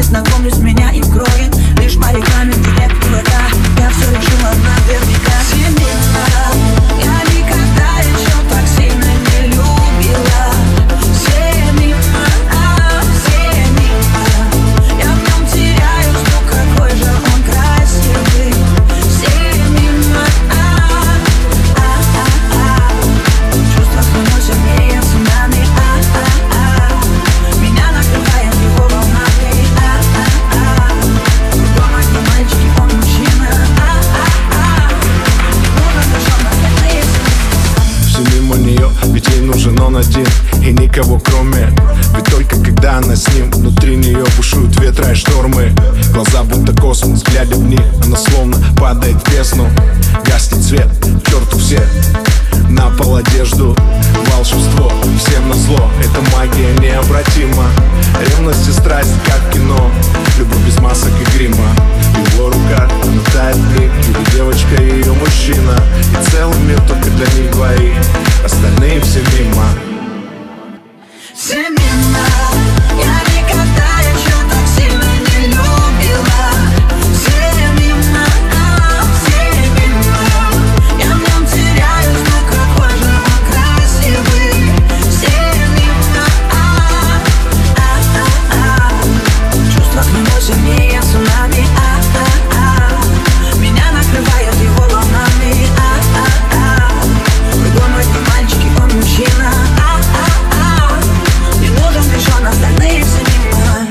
знакомлюсь, меня им кроет лишь по рекламе в директ ВК. Я все решила наверняка. Семена, я никогда еще так сильно не любила. Семена, я в нем теряюсь, ну какой же он красивый. Семена, чувства становятся сильнее цунами. Меня накрывает его волнами. Кругом одни мальчики, он мужчина. Нужен лишь он, остальные Все мимо нее, ведь ей нужен он один и никого кроме. Ведь только когда она с ним, внутри нее бушуют ветра и штормы. Глаза будто космос, глядя в них, она словно падает в бездну. Гаснет свет, к черту все, на пол одежду. Волшебство, всем назло, это магия необратима. Ревность и страсть, как в кино, любовь без масок и грима. В его руках она тает миг, его девочка и ее мужчина. И целый мир только для них двоих, остальные все мимо. Семена, я никогда еще так сильно не любила. Семена, я в нем теряюсь, но какой же он красивый. Семена, чувства к нему сильнее цунами. Меня накрывает его волнами. Кругом одни мальчики, он мужчина. Не нужен лишь он, остальные все мимо.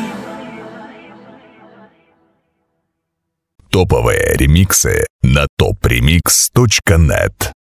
Топовые ремиксы на topremix.net.